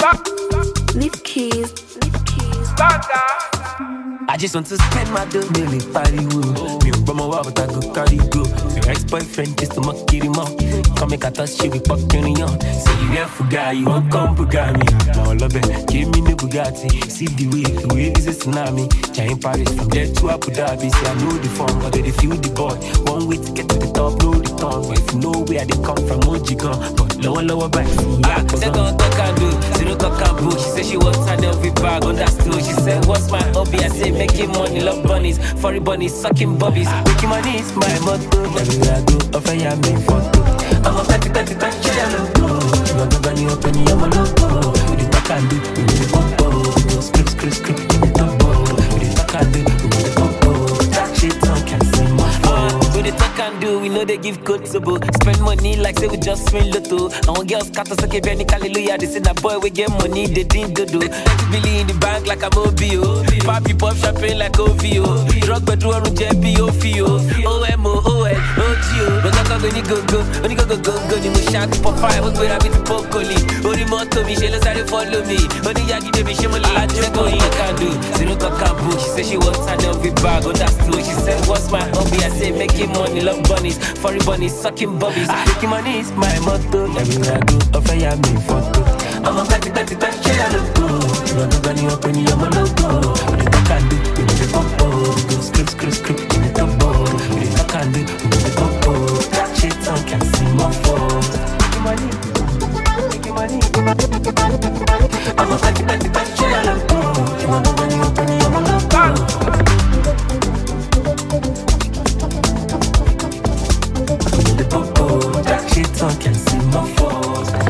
Leave keys. I just want to spend my dough, nearly party woo. Me and Brahma, but I go carry go. Your ex-boyfriend just to mock him up. Come make a touch, she be fucking on. Say you get Fuga, you won't come Bugatti. My love it, give me the Bugatti. See the wave is a tsunami. Giant Paris from there to Abu Dhabi. See I know the form, but they feel the boy. One way to get to the top, no return. But if you know where they come from, Ojigan. But lower back, yeah, cause I'm gonna talk and do. Zero cock and book. She said she wants her every bag on that stool. She said, what's my hobby? I say, making money, love bunnies, furry bunnies, sucking bubbies. Making money is my motto. Everywhere I go, offer ya me photo. I'm a petty, I logo. You want to go you open your logo. We the talk and do, we the popo. We go script, we the turbo. We the talk and do, we the popo. That shit on can see my phone. We the talk and do, we know they give code to book. Spend money like say we just win lotto. And when girls cut us okay, Benny hallelujah. They say that boy we get money, they didn't do. Billy in the bank like I'm OBO. Papi pop champagne like OVO. Drug bedroom JP OFIO. OMO, OL, OGO. But I'm gonna go. Only go. You must shout for fire. What's with a bit of pokoli? Only moto me, she let's follow me. Only yagi baby, she will like to go. You can do. Zero cock and book. She said she wants her every bag on that stool. She said, what's my hobby? I say, making money, love bunnies, furry bunnies, sucking bubbies. Making money is my motto. Everywhere I go, offer ya me photo. I'm a petty, I logo. You want to go you open your logo. We the talk and do, we the popo. We go script, we the turbo. We the talk and do, we the popo. That shit on can see my phones. Making money. I'm a petty, I logo. You want to go you open your logo. We the popo. That shit on can see my phones.